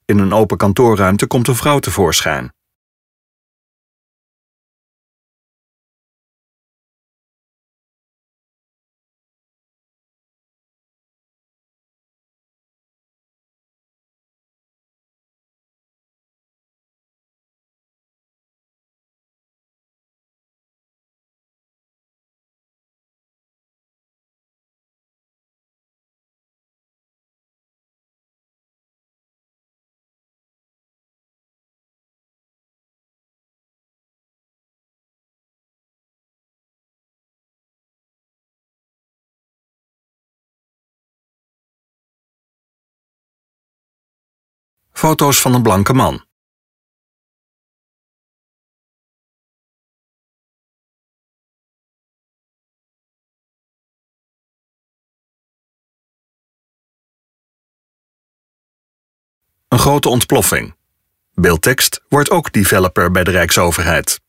In een open kantoorruimte komt een vrouw tevoorschijn. Foto's van een blanke man. Een grote ontploffing. Beeldtekst wordt ook developer bij de Rijksoverheid.